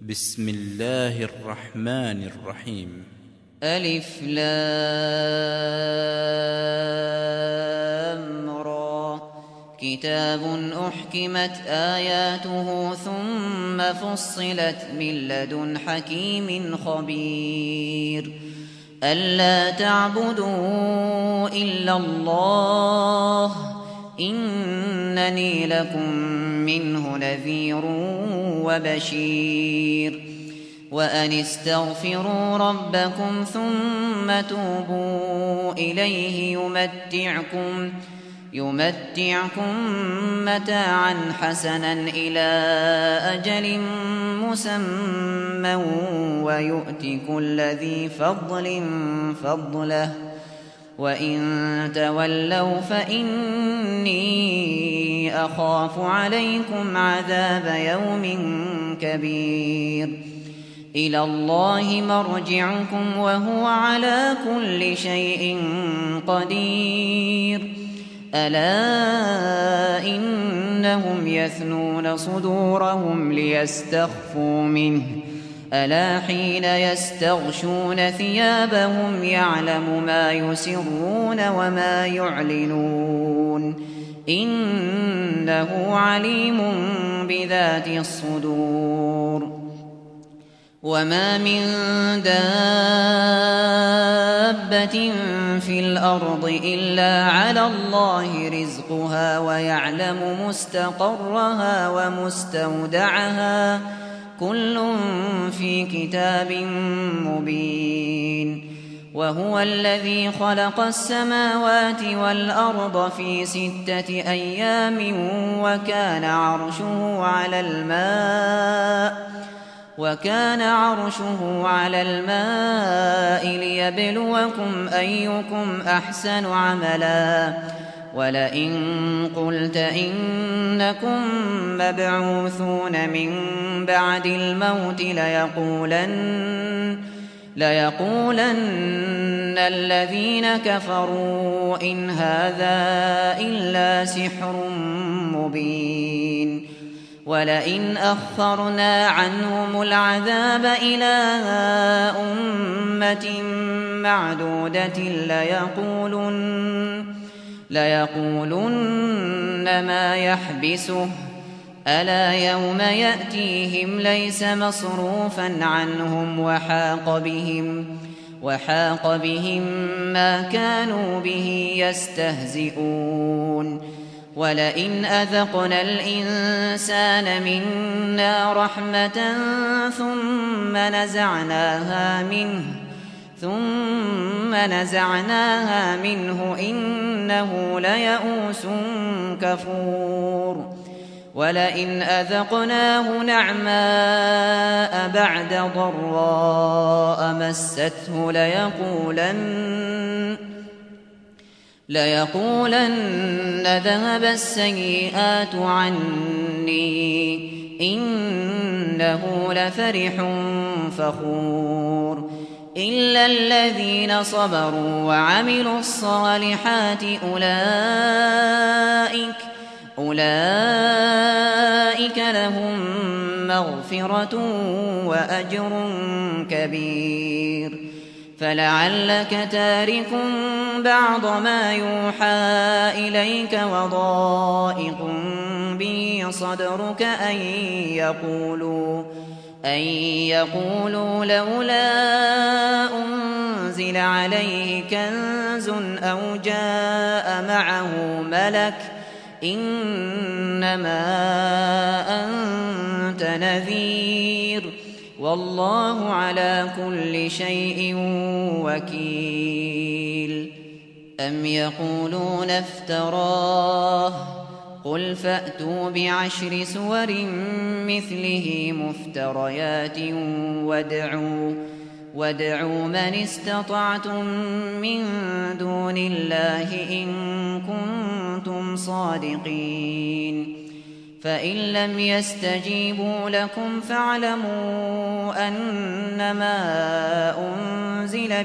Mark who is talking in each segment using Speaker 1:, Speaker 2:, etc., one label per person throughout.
Speaker 1: بسم الله الرحمن الرحيم.
Speaker 2: ألف لام را. كتاب أحكمت آياته ثم فصلت من لدن حكيم خبير. ألا تعبدوا إلا الله إنني لكم منه نذير وبشير. وأن استغفروا ربكم ثم توبوا إليه يمتعكم متاعا حسنا إلى أجل مسمى ويؤت كل ذي فضل فضله وإن تولوا فإني أخاف عليكم عذاب يوم كبير. إلى الله مرجعكم وهو على كل شيء قدير. ألا إنهم يثنون صدورهم ليستخفوا منه ألا حين يستغشون ثيابهم يعلم ما يسرون وما يعلنون إنه عليم بذات الصدور. وما من دابة في الأرض إلا على الله رزقها ويعلم مستقرها ومستودعها كل في كتاب مبين. وهو الذي خلق السماوات والأرض في 6 أيام وكان عرشه على الماء ليبلوكم أيكم أحسن عملا. ولئن قلت إنكم مبعوثون من بعد الموت ليقولن الذين كفروا إن هذا إلا سحر مبين. ولئن أخرنا عنهم العذاب إلى أمة معدودة ليقولن ما يحبسه ألا يوم يأتيهم ليس مصروفا عنهم وحاق بهم ما كانوا به يستهزئون. ولئن أذقنا الإنسان منا رحمة ثم نزعناها منه إنه ليئوس كفور. ولئن أذقناه نعماء بعد ضراء مسته ليقولن ذهب السيئات عني إنه لفرح فخور. إلا الذين صبروا وعملوا الصالحات أولئك لهم مغفرة وأجر كبير. فلعلك تارك بعض ما يوحى إليك وضائق به صدرك أن يقولوا لولا أنزل عليه كنز أو جاء معه ملك إنما أنت نذير والله على كل شيء وكيل. أم يقولون افتراه قل فأتوا ب10 سور مثله مفتريات وادعوا من استطعتم من دون الله إن كنتم صادقين. فإن لم يستجيبوا لكم فاعلموا أنما أنزل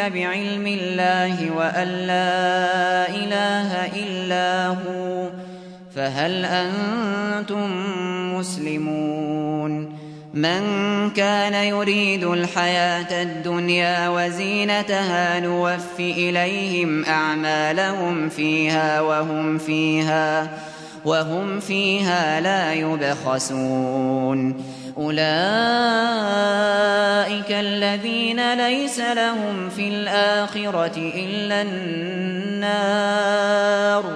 Speaker 2: بعلم الله وأن لا إله إلا هو فهل أنتم مسلمون من كان يريد الحياة الدنيا وزينتها نوف إليهم أعمالهم فيها وهم فيها لا يبخسون أولئك الذين ليس لهم في الآخرة إلا النار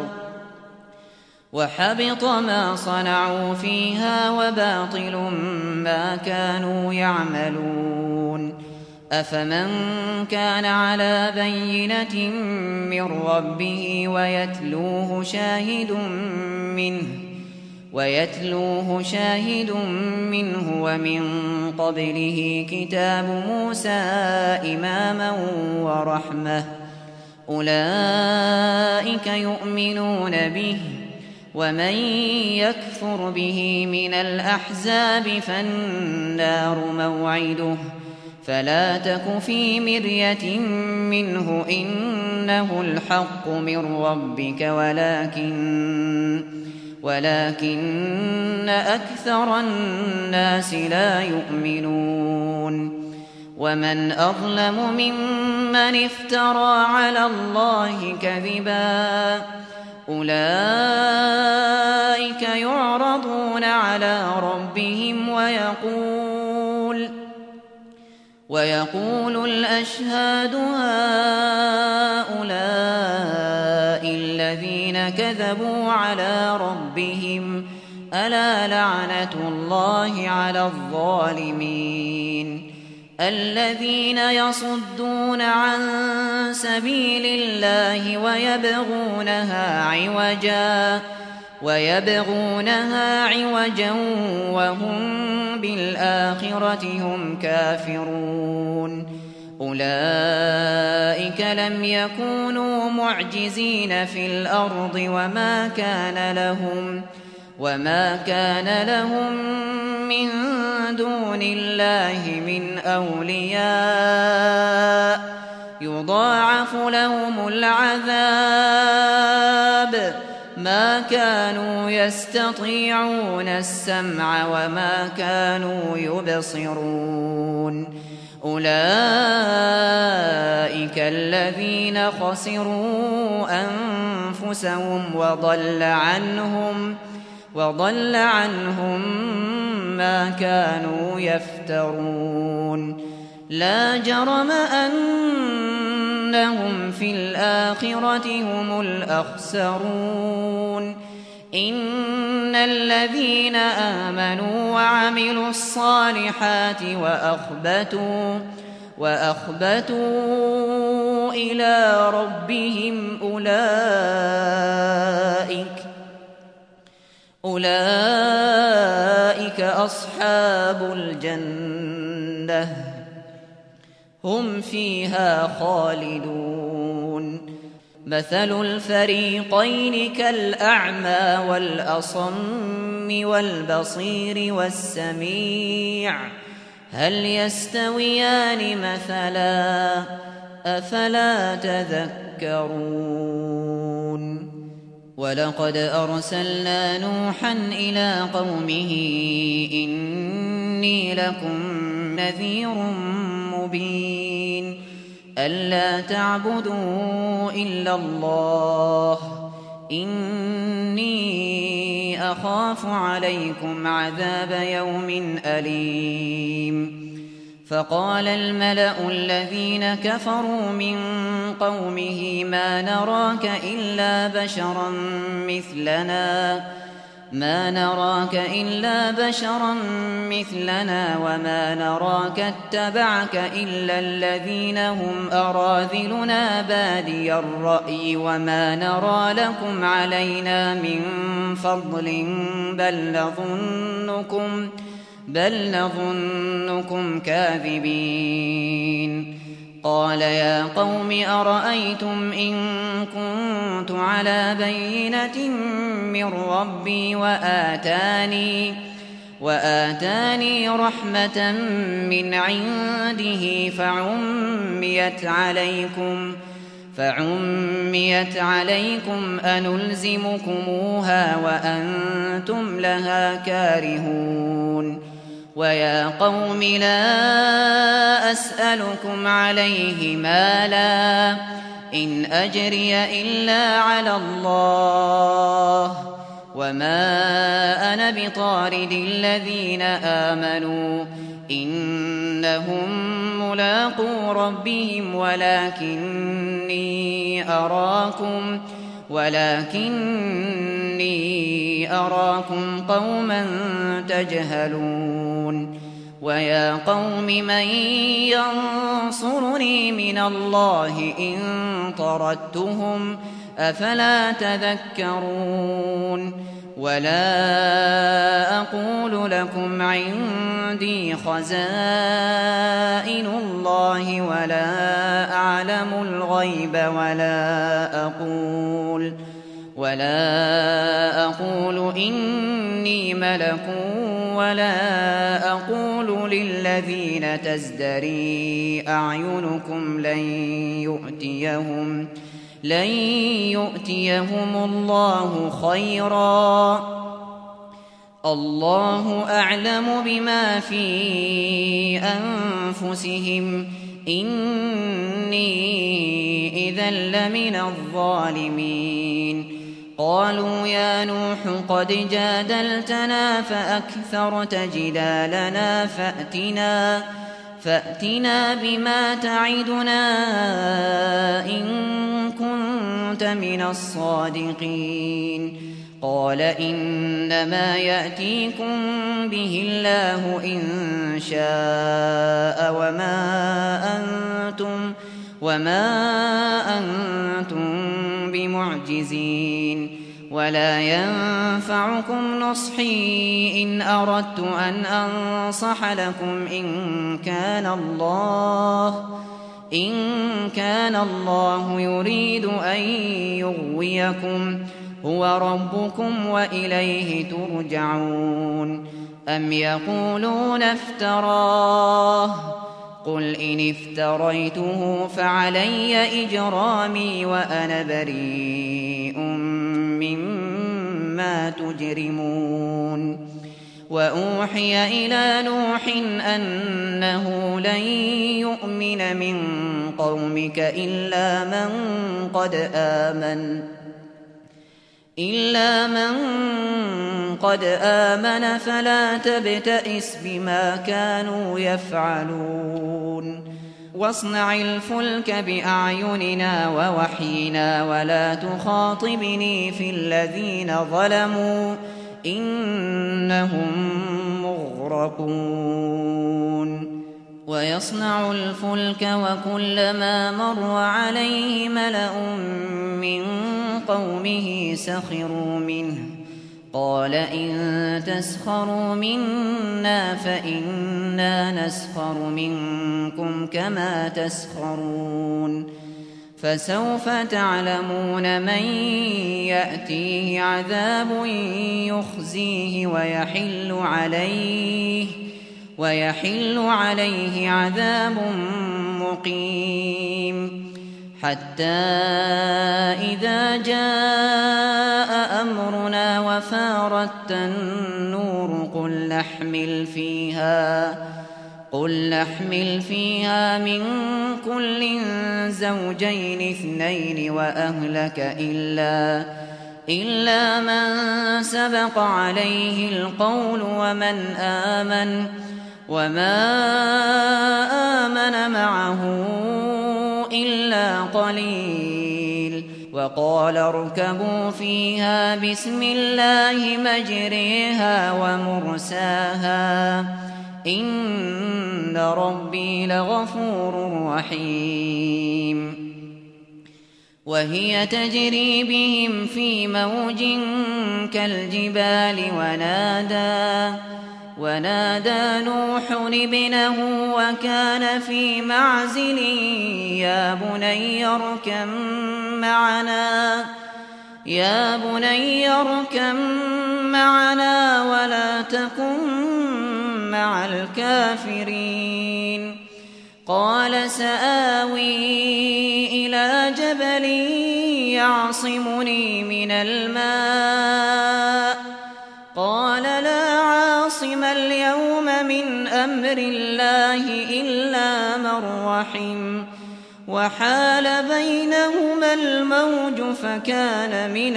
Speaker 2: وحبط ما صنعوا فيها وباطل ما كانوا يعملون أفمن كان على بينة من ربه ويتلوه شاهد منه ومن قبله كتاب موسى إماما ورحمة أولئك يؤمنون به ومن يكفر به من الأحزاب فالنار موعده فلا تك في مرية منه إنه الحق من ربك ولكن أكثر الناس لا يؤمنون ومن أظلم ممن افترى على الله كذبا أولئك يعرضون على ربهم ويقول الأشهاد هؤلاء الذين كذبوا على ربهم ألا لعنة الله على الظالمين الذين يصدون عن سبيل الله ويبغونها عوجا وهم بالآخرة هم كافرون أولئك لم يكونوا معجزين في الأرض وما كان لهم من دون الله من أولياء يضاعف لهم العذاب ما كانوا يستطيعون السمع وما كانوا يبصرون أولئك الذين خسروا أنفسهم وضل عنهم ما كانوا يفترون لا جرم أنهم في الآخرة هم الأخسرون إن الذين آمنوا وعملوا الصالحات وأخبتوا إلى ربهم أولئك أصحاب الجنة هم فيها خالدون مثل الفريقين كالأعمى والأصم والبصير والسميع هل يستويان مثلا أفلا تذكرون ولقد أرسلنا نوحا إلى قومه إني لكم نذير مبين ألا تعبدوا إلا الله إني أخاف عليكم عذاب يوم أليم فقال الملأ الذين كفروا من قومه ما نراك إلا بشرا مثلنا وما نراك اتبعك إلا الذين هم أراذلنا بادي الرأي وما نرى لكم علينا من فضل بل نظنكم كاذبين قال يا قوم أرأيتم إن كنت على بينة من ربي وآتاني رحمة من عنده فعميت عليكم أنلزمكموها وأنتم لها كارهون ويا قوم لا أسألكم عليه مالا إن أجري إلا على الله وما أنا بطارد الذين آمنوا إنهم ملاقو ربهم ولكني أراكم قوما تجهلون ويا قوم من ينصرني من الله إن طردتهم أفلا تذكرون ولا أقول لكم عندي خزائن الله ولا أعلم الغيب ولا أقول إني ملك ولا أقول للذين تزدري أعينكم لن يؤتيهم الله خيرا الله أعلم بما في أنفسهم إني إذا لمن الظالمين قالوا يا نوح قد جادلتنا فأكثرت جدالنا فأتنا بما تعدنا إن كنت من الصادقين قال إنما يأتيكم به الله إن شاء وما أنتم بمعجزين ولا ينفعكم نصحي إن أردت أن أنصح لكم إن كان الله يريد أن يغويكم هو ربكم وإليه ترجعون أم يقولون افتراه قل إن افتريته فعلي إجرامي وأنا بريء مما تجرمون وأوحي إلى نوح أنه لن يؤمن من قومك إلا من قد آمن فلا تبتئس بما كانوا يفعلون واصنع الفلك بأعيننا ووحينا ولا تخاطبني في الذين ظلموا إنهم مغرقون ويصنع الفلك وكلما مر عليه ملأ من قومه سخروا منه قال إن تسخروا منا فإنا نسخر منكم كما تسخرون فسوف تعلمون من يأتيه عذاب يخزيه ويحل عليه عذاب مقيم حتى إذا جاء أمرنا وفارت النور قل نحمل فيها من كل زوجين اثنين وأهلك إلا من سبق عليه القول وما آمن معه إلا قليل وقال اركبوا فيها بسم الله مجريها ومرساها إن ربي لغفور رحيم وهي تجري بهم في موج كالجبال ونادى نوح ابنه وكان في معزل يا بني اركم معنا ولا تكن مع الكافرين قال سآوي إلى جبل يعصمني من الماء قال لا عاصم اليوم من أمر الله إلا من رحم وحال بينهما الموج فكان من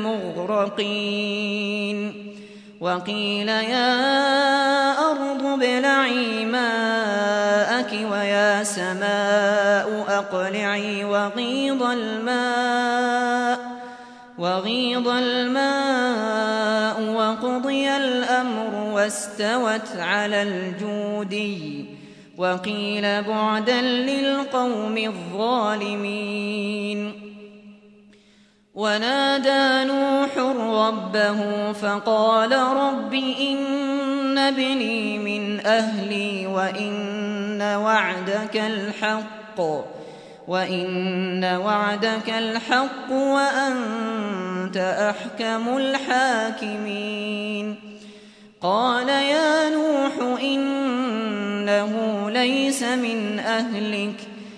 Speaker 2: المغرقين وقيل يا أرض ابلعي ماءك ويا سماء أقلعي وغيض الماء وقضي الأمر واستوت على الجودي وقيل بعدا للقوم الظالمين ونادى نوح ربه فقال رب إن ابني من أهلي وإن وعدك الحق وأنت أحكم الحاكمين قال يا نوح إنه ليس من أهلك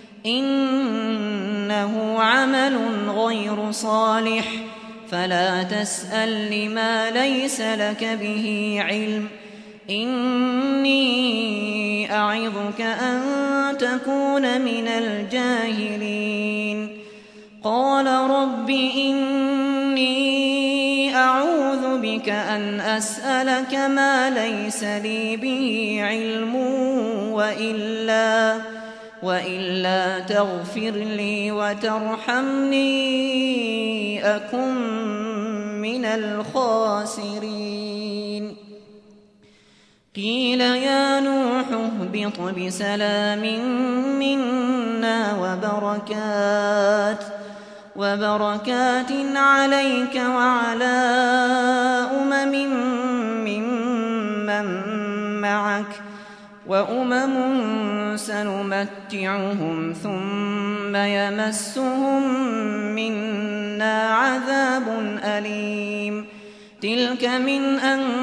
Speaker 2: إنه عمل غير صالح فلا تسأل لما ليس لك به علم إني أعظك أن تكون من الجاهلين قال رب إني أعوذ بك أن أسألك ما ليس لي به علم وإلا تغفر لي وترحمني أكن من الخاسرين قيل يا نوح اهبط بسلام منا وبركات عليك وعلى ممن معك وأمم سنمتعهم ثم يمسهم منا عذاب أليم تلك من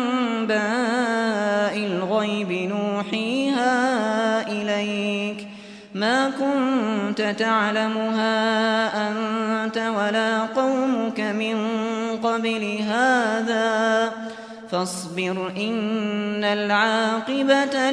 Speaker 2: أنباء الغيب نوحيها إليك ما كنت تعلمها أنت ولا قومك من قبل هذا فاصبر إن العاقبة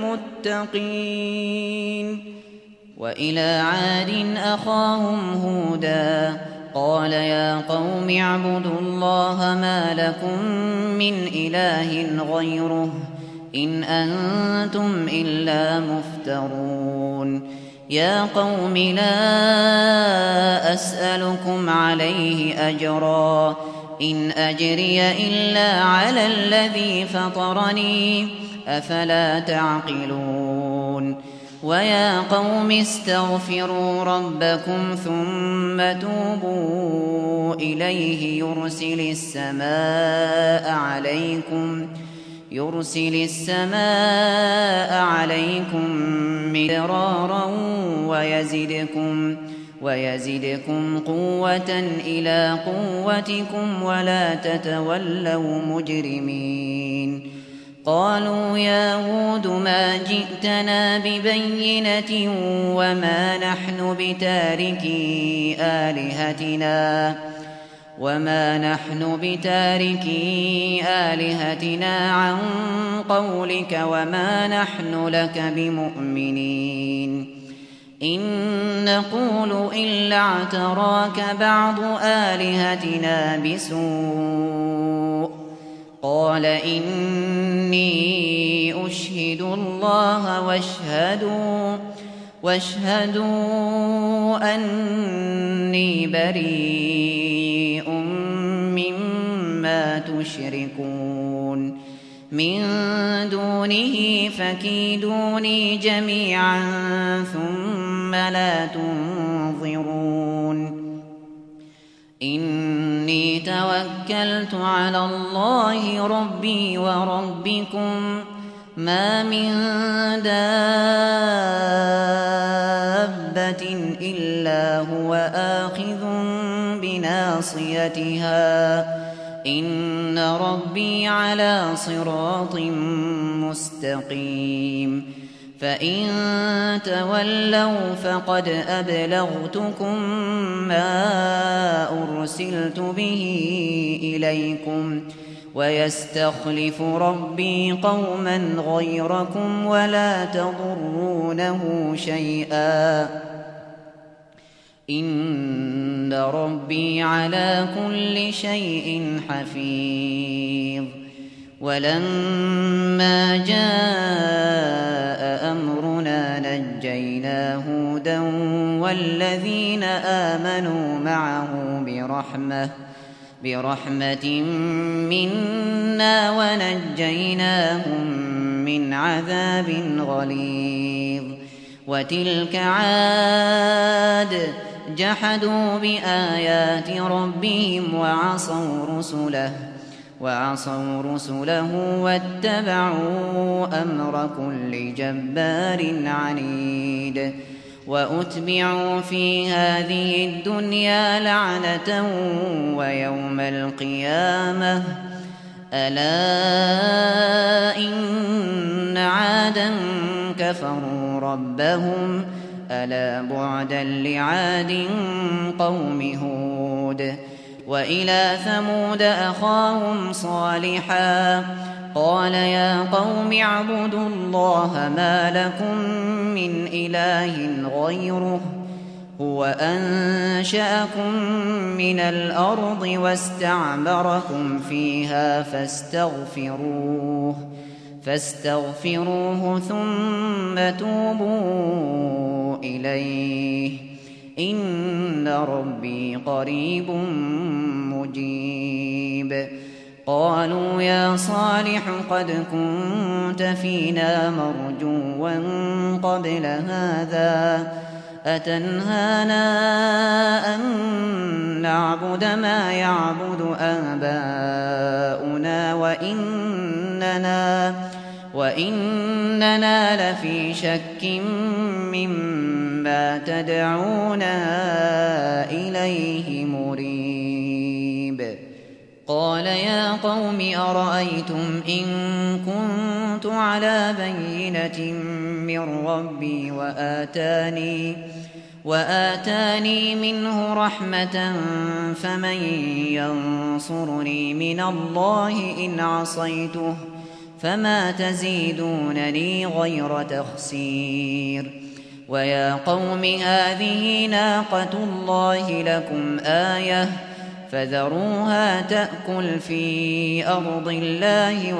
Speaker 2: للمتقين وإلى عاد أخاهم هودا قال يا قوم اعبدوا الله ما لكم من إله غيره إن أنتم إلا مفترون يا قوم لا أسألكم عليه أجرا إن أجري إلا على الذي فطرني أفلا تعقلون ويا قوم استغفروا ربكم ثم توبوا إليه يرسل السماء عليكم مدرارا ويزدكم قوة إلى قوتكم ولا تتولوا مجرمين قالوا يا هود ما جئتنا ببينة وما نحن بتاركي آلهتنا عن قولك وما نحن لك بمؤمنين إن نقول إلا اعتراك بعض آلهتنا بسوء قال إني أشهد الله واشهدوا أني بريء مما تشركون من دونه فكيدوني جميعا ثم لا تنظرون إني توكلت على الله ربي وربكم ما من دابة إلا هو آخذ بناصيتها إن ربي على صراط مستقيم فإن تولوا فقد أبلغتكم ما أرسلت به إليكم ويستخلف ربي قوما غيركم ولا تضرونه شيئا إن ربي على كل شيء حفيظ ولما جاء أمرنا نجينا هودا والذين آمنوا معه برحمة منا ونجيناهم من عذاب غليظ وتلك عاد جحدوا بآيات ربهم وعصوا رسله واتبعوا أمر كل جبار عنيد وأتبعوا في هذه الدنيا لعنة ويوم القيامة ألا إن عادا كفروا ربهم ألا بعدا لعاد قوم هود وإلى ثمود أخاهم صالحا قال يا قوم اعبدوا الله ما لكم من إله غيره هو أنشأكم من الأرض واستعمركم فيها فاستغفروه ثم توبوا إليه إن ربي قريب مجيب قالوا يا صالح قد كنت فينا مرجوا قبل هذا أتنهانا أن نعبد ما يعبد آباؤنا وإننا لفي شك مما تدعونا إليه مريب قال يا قوم أرأيتم إن كنت على بينة من ربي وآتاني منه رحمة فمن ينصرني من الله إن عصيته فما تزيدونني غير تخسير ويا قوم هذه ناقة الله لكم آية فذروها تأكل في أرض الله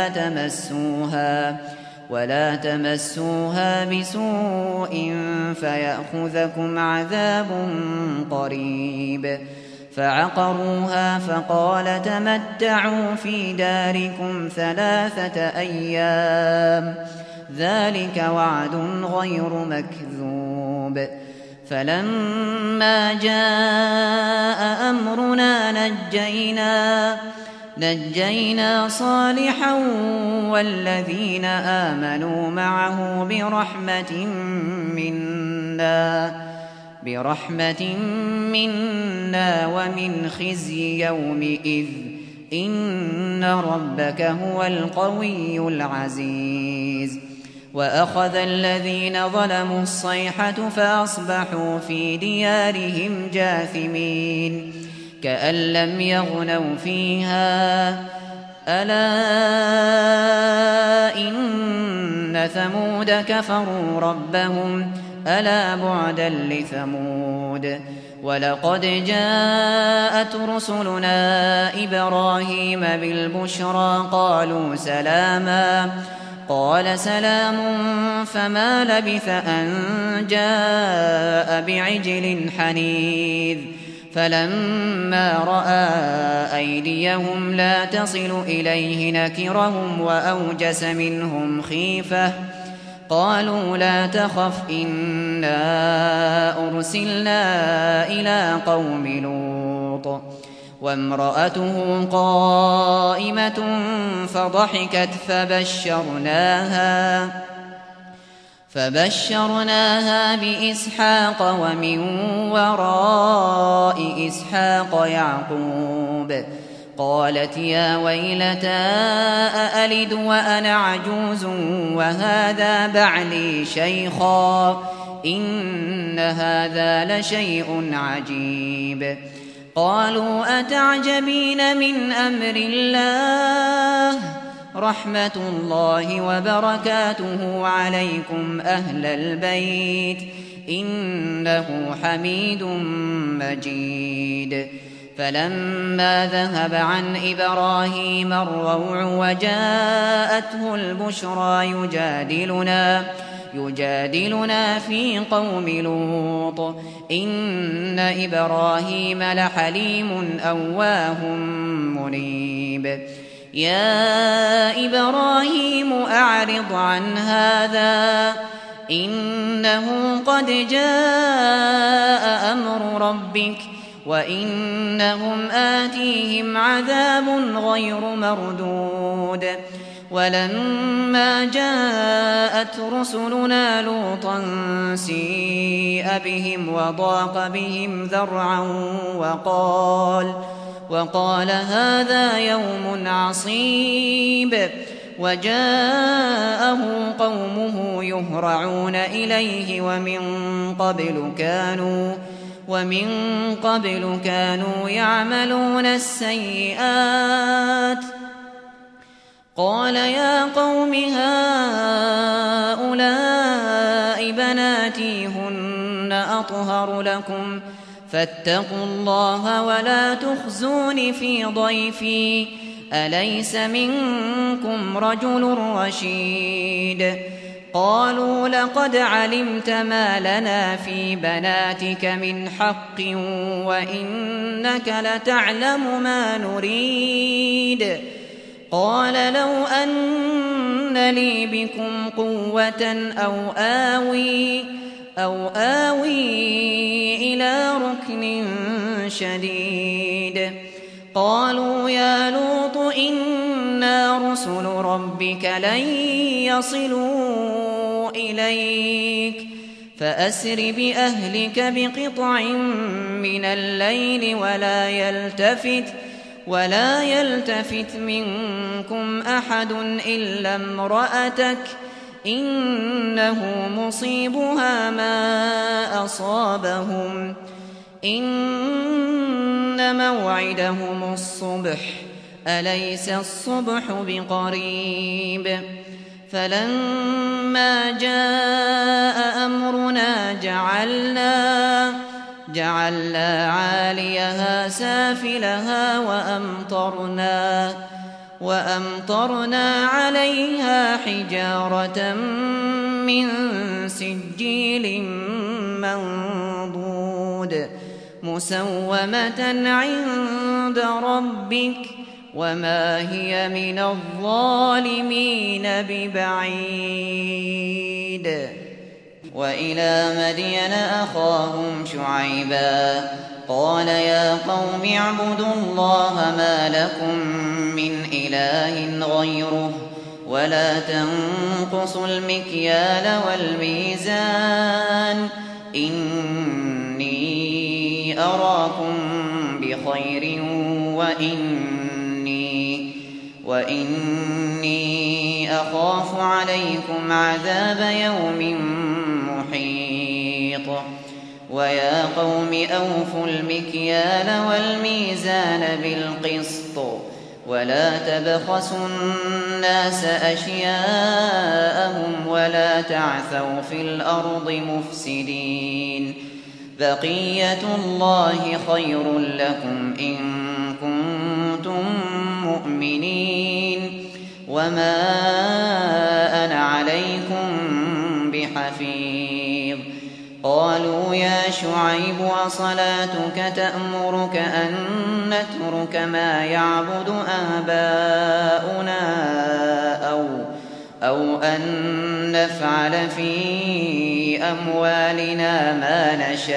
Speaker 2: ولا تمسوها بسوء فيأخذكم عذاب قريب فعقروها فقال تمتعوا في داركم 3 أيام ذلك وعد غير مكذوب فلما جاء أمرنا نجينا صالحا والذين آمنوا معه برحمة منا ومن خزي يومئذ إن ربك هو القوي العزيز وأخذ الذين ظلموا الصيحة فأصبحوا في ديارهم جاثمين كأن لم يغنوا فيها ألا إن ثمود كفروا ربهم ألا بعدا لثمود ولقد جاءت رسلنا إبراهيم بالبشرى قالوا سلاما قال سلام فما لبث أن جاء بعجل حنيذ فلما رأى أيديهم لا تصل إليه نكرهم وأوجس منهم خيفة قالوا لا تخف إنا أرسلنا إلى قوم لوط وامرأته قائمة فضحكت فبشرناها بإسحاق ومن وراء إسحاق يعقوب قالت يا ويلتى أألد وأنا عجوز وهذا بعلي شيخا إن هذا لشيء عجيب. قالوا أتعجبين من أمر الله رحمة الله وبركاته عليكم أهل البيت إنه حميد مجيد. فلما ذهب عن إبراهيم الروع وجاءته البشرى يجادلنا في قوم لوط إن إبراهيم لحليم أواه منيب. يا إبراهيم أعرض عن هذا إنه قد جاء أمر ربك وإنهم آتيهم عذاب غير مردود. ولما جاءت رسلنا لوطا سيء بهم وضاق بهم ذرعا وقال هذا يوم عصيب. وجاءه قومه يهرعون إليه ومن قبل كانوا يعملون السيئات. قال يا قوم هؤلاء بناتي هن أطهر لكم فاتقوا الله ولا تخزون في ضيفي أليس منكم رجل رشيد. قالوا لقد علمت ما لنا في بناتك من حق وإنك لتعلم ما نريد. قال لو أن لي بكم قوة أو آوي إلى ركن شديد. قالوا يا لوط إنا رسل ربك لن يصلوا إليك فأسر بأهلك بقطع من الليل ولا يلتفت منكم أحد إلا امرأتك إنه مصيبها ما أصابهم إن موعدهم الصبح أليس الصبح بقريب. فلما جاء أمرنا جعلنا عاليها سافلها وأمطرنا عليها حجارة من سجيل منضود مسومة عند ربك وما هي من الظالمين ببعيد. وإلى مدين أخاهم شعيبا قال يا قوم اعبدوا الله ما لكم من إله غيره ولا تنقصوا المكيال والميزان إني أراكم بخير وإني أخاف عليكم عذاب يوم محيط. ويا قوم أوفوا المكيال والميزان بالقسط ولا تبخسوا الناس أشياءهم ولا تعثوا في الأرض مفسدين. بقية الله خير لكم إن كنتم مؤمنين وما أنا عليكم بحفيظ. قالوا يا شعيب وصلاتك تأمرك أن نترك ما يعبد آباؤنا أو أن نفعل في أموالنا ما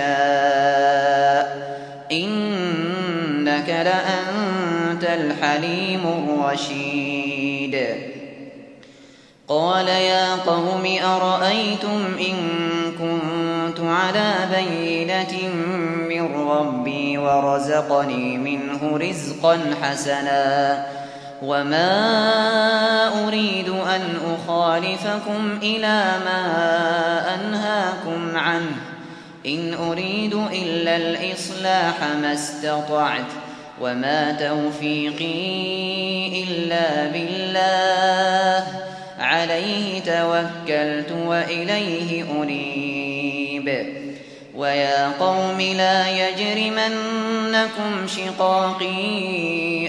Speaker 2: نشاء إنك لأنت الحليم الرشيد. قال يا قوم أرأيتم إن كنت على بينة من ربي ورزقني منه رزقا حسنا وما أريد أن أخالفكم إلى ما أنهاكم عنه إن أريد إلا الإصلاح ما استطعت وما توفيقي إلا بالله عليه توكلت وإليه أنيب ويا قوم لا يجرمنكم شقاقي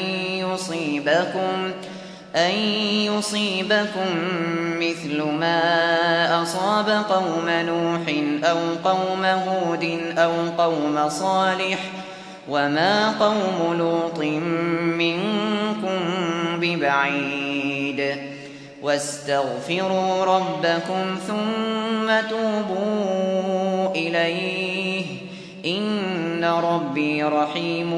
Speaker 2: أن يصيبكم مثل ما أصاب قوم نوح أو قوم هود أو قوم صالح وما قوم لوط منكم ببعيد واستغفروا ربكم ثم توبوا إليه إن ربي رحيم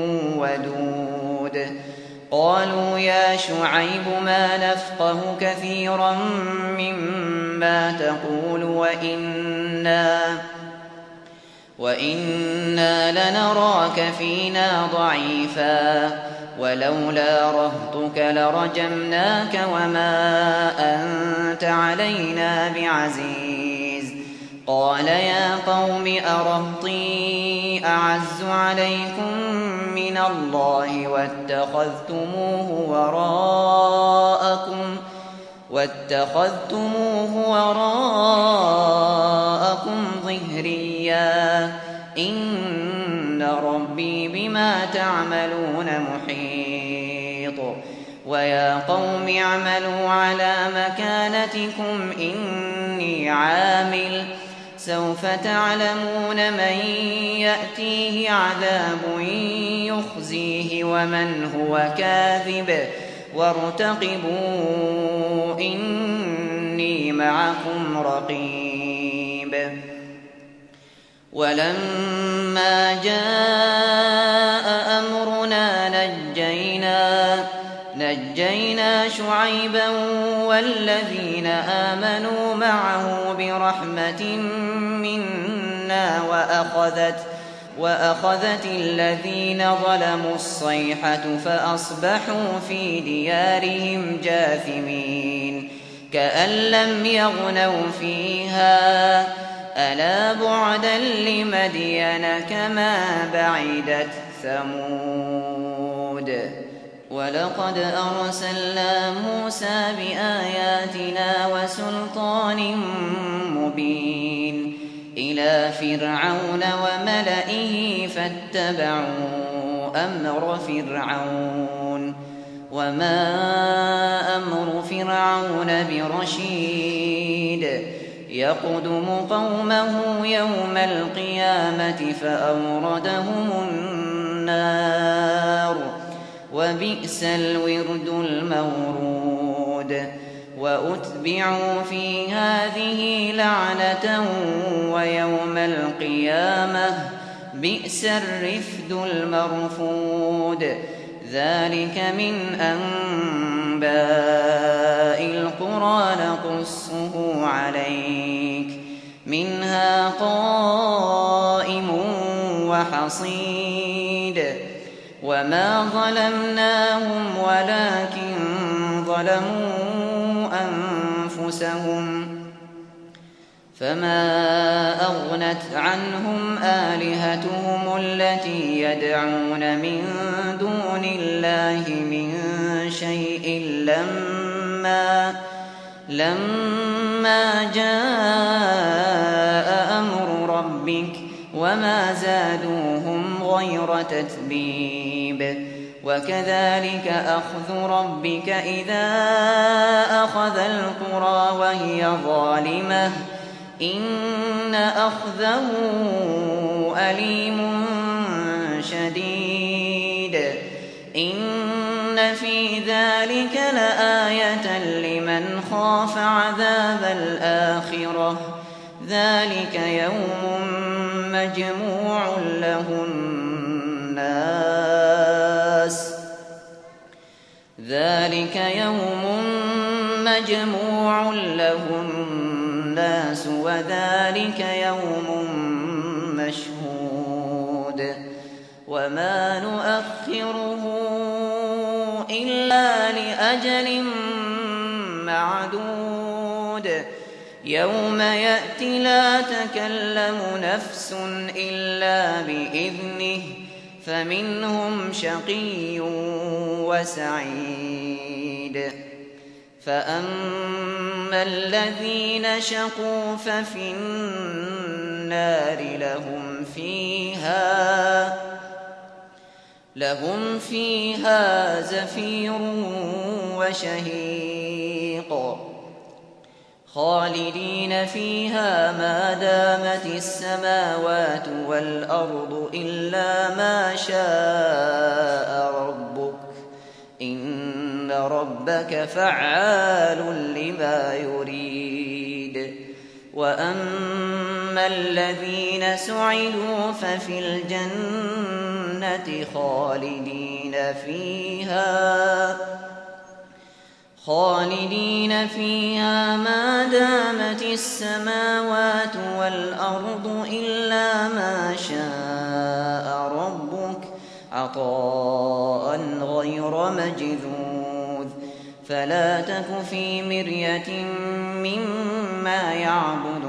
Speaker 2: ودود قالوا يا شعيب ما نفقه كثيرا مما تقول وإنا لنراك فينا ضعيفا ولولا رهطك لرجمناك وما أنت علينا بعزيز قال يا قوم أرهطي أعز عليكم من الله واتخذتموه وراءكم ظهريا إن ربي بما تعملون محيط ويا قوم اعملوا على مكانتكم إني عامل سوف تعلمون من يأتيه عذاب يخزيه ومن هو كاذب وارتقبوا إني معكم رقيب ولما جاء أمرنا نجينا شعيبا والذين آمنوا معه برحمة منا وأخذت الذين ظلموا الصيحة فأصبحوا في ديارهم جاثمين كأن لم يغنوا فيها ألا بعدا لمدين كما بعدت ثمود ولقد أرسلنا موسى بآياتنا وسلطان مبين إلى فرعون وملئه فاتبعوا أمر فرعون وما أمر فرعون برشيد يقدم قومه يوم القيامة فأوردهم النار وبئس الورد المورود وأتبعوا في هذه لعنة ويوم القيامة بئس الرفد المرفود ذلك من أنباء القرى نقصه عليك منها قائم وحصيد وما ظلمناهم ولكن ظلموا أنفسهم فما أغنت عنهم آلهتهم التي يدعون من دون الله من شيء لما جاء أمر ربك وما زادوهم غير تتبيب وكذلك أخذ ربك إذا أخذ القرى وهي ظالمة إن أخذه أليم شديد إن في ذلك لآية لمن خاف عذاب الآخرة ذلك يوم مجموع له الناس الناس وذلك يوم مشهود وما نؤخره إلا لأجل معدود يوم يأتي لا تكلم نفس إلا بإذنه فمنهم شقي وسعيد فأما الذين شقوا ففي النار لهم فيها زفير وشهيق خالدين فيها ما دامت السماوات والأرض إلا ما شاء ربك إن ربك فعال لما يريد وأما الذين سعدوا ففي الجنة خالدين فيها ما دامت السماوات والأرض إلا ما شاء ربك عطاء غير مجذوذ فلا تك في مرية مما يعبد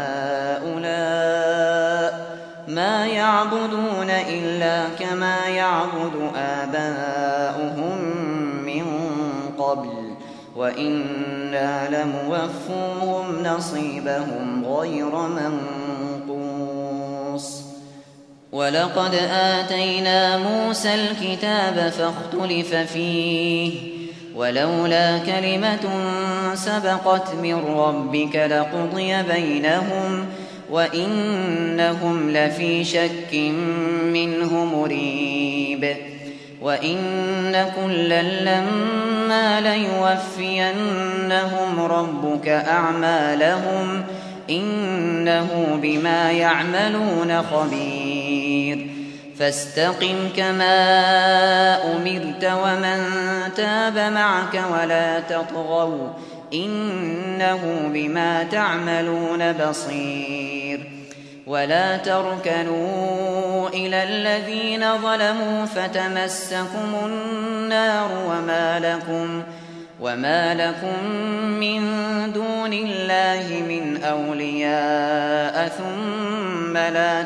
Speaker 2: هؤلاء ما يعبدون إلا كما يعبد آباؤهم من قبل وإنا لموفوهم نصيبهم غير منقوص ولقد آتينا موسى الكتاب فاختلف فيه ولولا كلمة سبقت من ربك لقضي بينهم وإنهم لفي شك منه مريب وإن كلا لما ليوفينهم ربك أعمالهم إنه بما يعملون خبير فاستقم كما أمرت ومن تاب معك ولا تطغوا إنه بما تعملون بصير ولا تركنوا إلى الذين ظلموا فتمسكم النار وما لكم من دون الله من أولياء ثم لا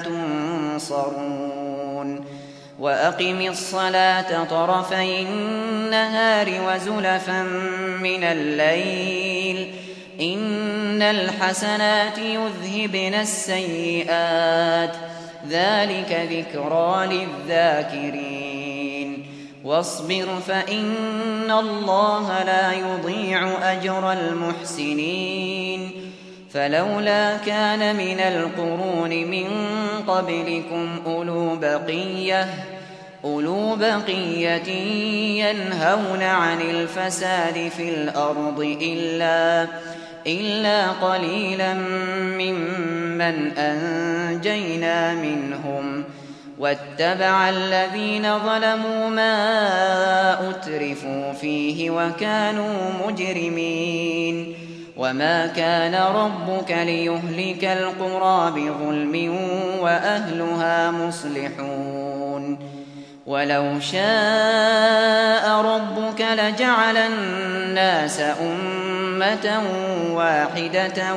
Speaker 2: تنصرون وأقم الصلاة طرفي النهار وزلفا من الليل إن الحسنات يذهبن السيئات ذلك ذكرى للذاكرين واصبر فإن الله لا يضيع أجر المحسنين فلولا كان من القرون من قبلكم أولو بقية ينهون عن الفساد في الأرض إلا قليلا ممن أنجينا منهم واتبع الذين ظلموا ما أترفوا فيه وكانوا مجرمين وما كان ربك ليهلك القرى بظلم وأهلها مصلحون ولو شاء ربك لجعل الناس أمة واحدة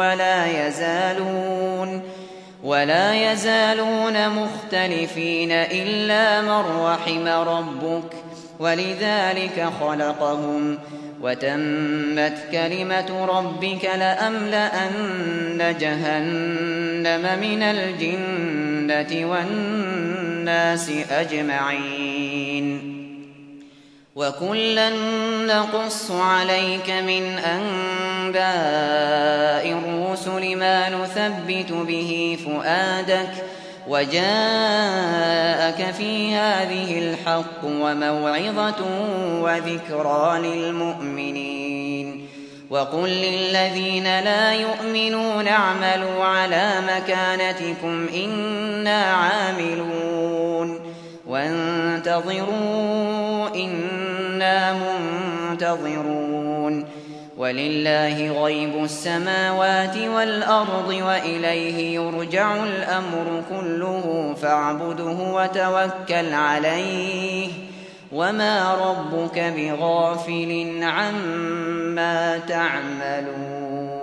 Speaker 2: ولا يزالون مختلفين إلا من رحم ربك ولذلك خلقهم وتمت كلمة ربك لأملأن جهنم من الجنة والناس أجمعين وكلا نقص عليك من أنباء الرسل ما نثبت به فؤادك وجاءك في هذه الحق وموعظة وذكرى للمؤمنين وقل للذين لا يؤمنون اعملوا على مكانتكم إنا عاملون وانتظروا إنا منتظرون ولله غيب السماوات والأرض وإليه يرجع الأمر كله فاعبده وتوكل عليه وما ربك بغافل عما تعملون